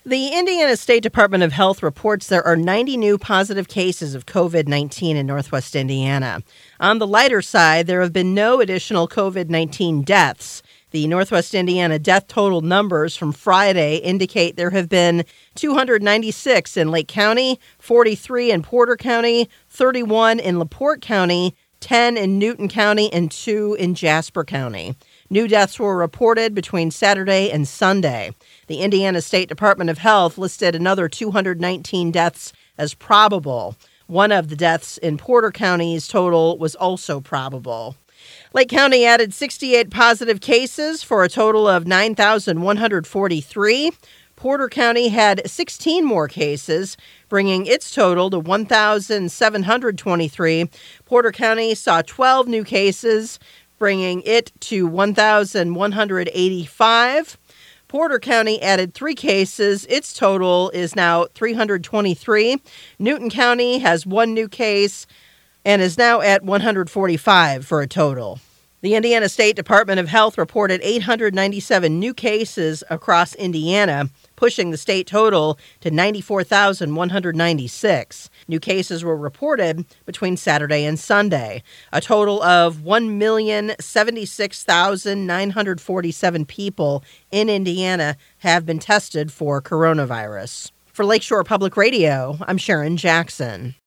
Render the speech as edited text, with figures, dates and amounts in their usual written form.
The Indiana State Department of Health reports there are 90 new positive cases of COVID-19 in Northwest Indiana. On the lighter side, there have been no additional COVID-19 deaths. The Northwest Indiana death total numbers from Friday indicate there have been 296 in Lake County, 43 in Porter County, 31 in LaPorte County, 10 in Newton County, and 2 in Jasper County. New deaths were reported between Saturday and Sunday. The Indiana State Department of Health listed another 219 deaths as probable. One of the deaths in Porter County's total was also probable. Lake County added 68 positive cases for a total of 9,143. Porter County had 16 more cases, bringing its total to 1,723. Porter County saw 12 new cases, bringing it to 1,185. Porter County added 3 cases. Its total is now 323. Newton County has 1 new case and is now at 145 for a total. The Indiana State Department of Health reported 897 new cases across Indiana, pushing the state total to 94,196. New cases were reported between Saturday and Sunday. A total of 1,076,947 people in Indiana have been tested for coronavirus. For Lakeshore Public Radio, I'm Sharon Jackson.